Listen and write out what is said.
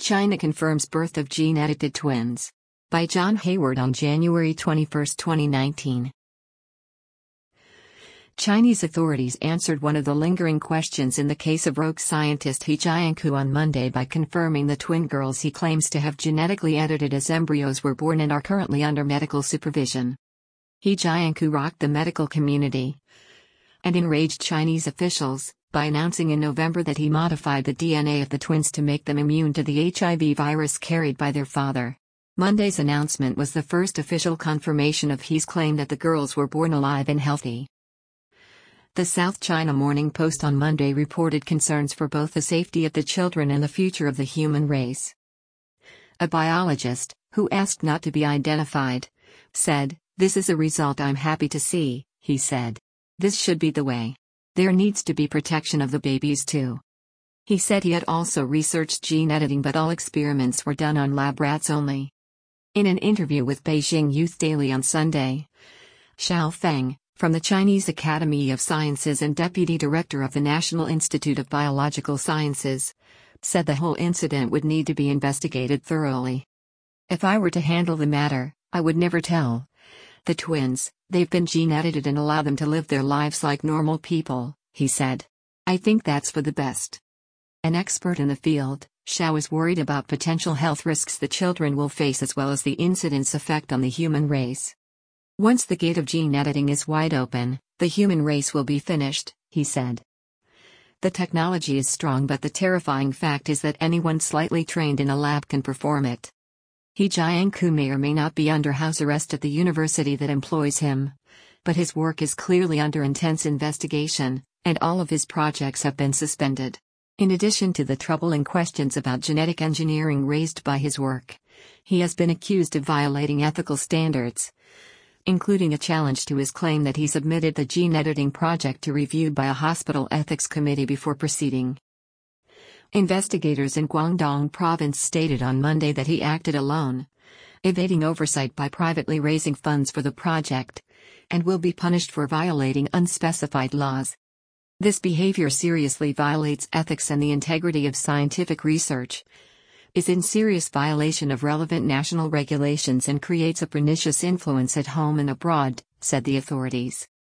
China confirms birth of gene-edited twins. By John Hayward on January 21, 2019. Chinese authorities answered one of the lingering questions in the case of rogue scientist He Jiankui on Monday by confirming the twin girls he claims to have genetically edited as embryos were born and are currently under medical supervision. He Jiankui rocked the medical community and enraged Chinese officials by announcing in November that he modified the DNA of the twins to make them immune to the HIV virus carried by their father. Monday's announcement was the first official confirmation of He's claim that the girls were born alive and healthy. The South China Morning Post on Monday reported concerns for both the safety of the children and the future of the human race. A biologist, who asked not to be identified, said, "This is a result I'm happy to see," he said. "This should be the way. There needs to be protection of the babies too." He said he had also researched gene editing, but all experiments were done on lab rats only. In an interview with Beijing Youth Daily on Sunday, Xiao Feng, from the Chinese Academy of Sciences and Deputy Director of the National Institute of Biological Sciences, said the whole incident would need to be investigated thoroughly. "If I were to handle the matter, I would never tell the twins they've been gene-edited and allow them to live their lives like normal people," he said. "I think that's for the best." An expert in the field, Xiao is worried about potential health risks the children will face as well as the incident's effect on the human race. "Once the gate of gene editing is wide open, the human race will be finished," he said. "The technology is strong, but the terrifying fact is that anyone slightly trained in a lab can perform it." He Jiankui may or may not be under house arrest at the university that employs him, but his work is clearly under intense investigation, and all of his projects have been suspended. In addition to the troubling questions about genetic engineering raised by his work, he has been accused of violating ethical standards, including a challenge to his claim that he submitted the gene editing project to reviewed by a hospital ethics committee before proceeding. Investigators in Guangdong province stated on Monday that he acted alone, evading oversight by privately raising funds for the project, and will be punished for violating unspecified laws. This behavior seriously violates ethics and the integrity of scientific research, is in serious violation of relevant national regulations, and creates a pernicious influence at home and abroad, said the authorities.